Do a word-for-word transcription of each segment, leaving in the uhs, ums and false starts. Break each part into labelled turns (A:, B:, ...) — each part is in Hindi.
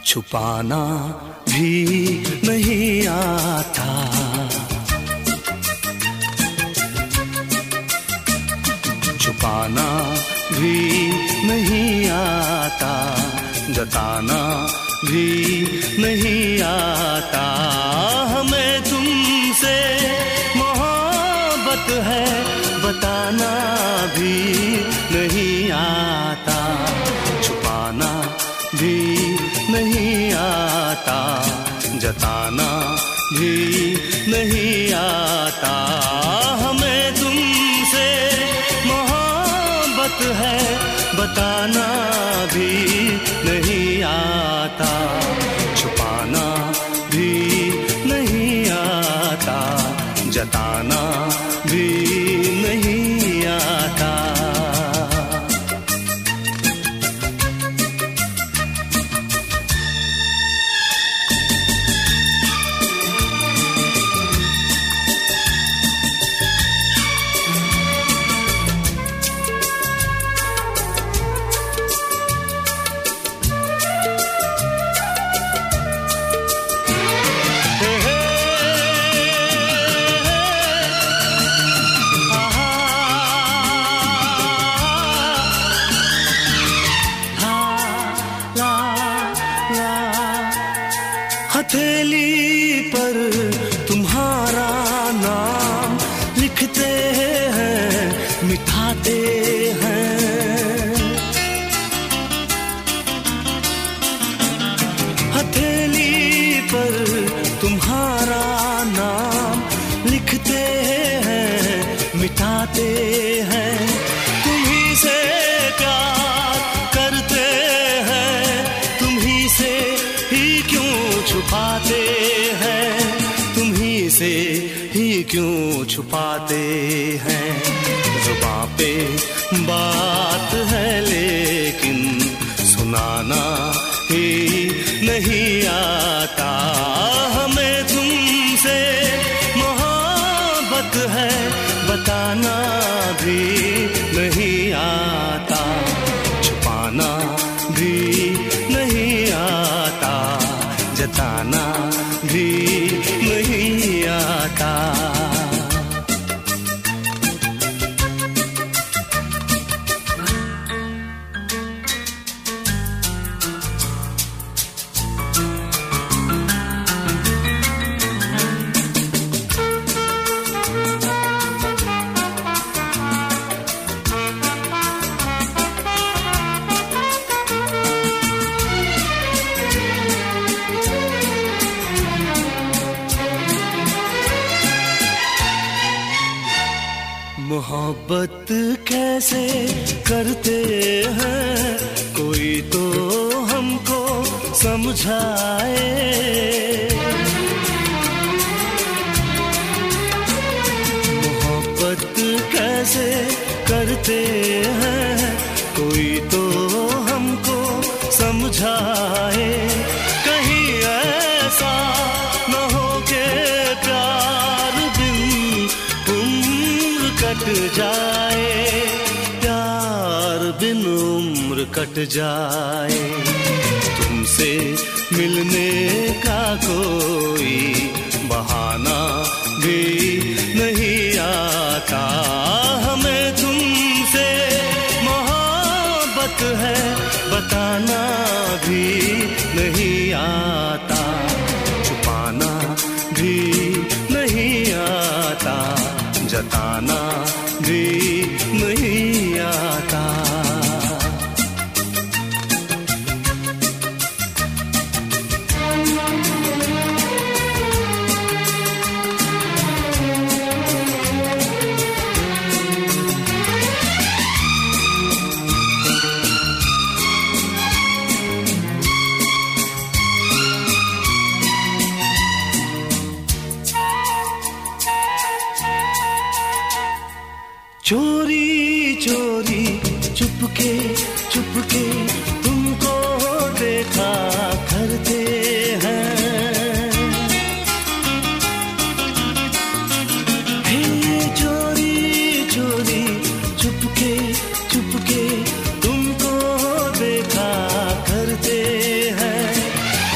A: छुपाना भी नहीं आता। छुपाना भी नहीं आता, जताना भी नहीं आता। हमें तुमसे मोहब्बत है, बताना भी नहीं आता। छुपाना भी नहीं आता, जताना भी नहीं आता। हमें तुमसे मोहब्बत है, बताना भी नहीं आता। छुपाना भी नहीं आता, जताना भी नहीं आता। हथेली पर तुम्हारा नाम लिखते हैं, मिटाते हैं। हथेली पर तुम्हारा नाम लिखते हैं, मिटाते हैं। तुम्ही से प्यार करते हैं, तुम्ही से ही क्यों छुपाते हैं, तुम्ही से ही क्यों छुपाते हैं। जुबां पे बात है लेकिन सुनाना ही नहीं आता। हमें तुमसे मोहब्बत है, बताना भी नहीं आता। छुपाना भी नहीं आता, जताना भी नहीं आता। मोहब्बत कैसे करते हैं, कोई तो हमको समझाए। मोहब्बत कैसे करते हैं, कोई तो हमको समझाए। कहीं ऐसा न हो के प्यार बिन कट जाए, प्यार बिन उम्र कट जाए। तुमसे मिलने का कोई बहाना भी नहीं आता। हमें तुमसे मोहब्बत है, बताना भी नहीं आता। छुपाना भी नहीं आता, जताना भी नहीं आता। चोरी चोरी चुपके चुपके तुमको देखा करते हैं। हे चोरी चोरी चुपके चुपके तुमको देखा करते हैं।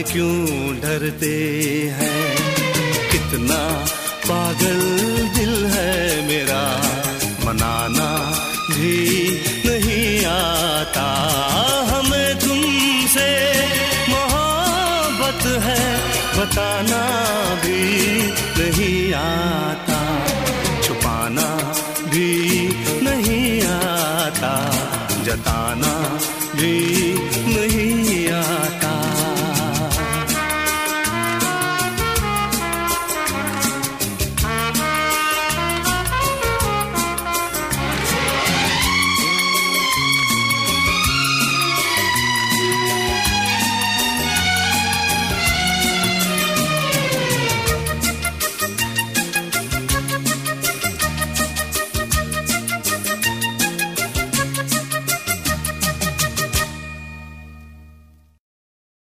A: क्यों डरते हैं। कितना पागल दिल है मेरा, मनाना भी नहीं आता। हमें तुमसे मोहब्बत है, बताना भी नहीं आता। छुपाना भी नहीं आता, जताना भी नहीं आता।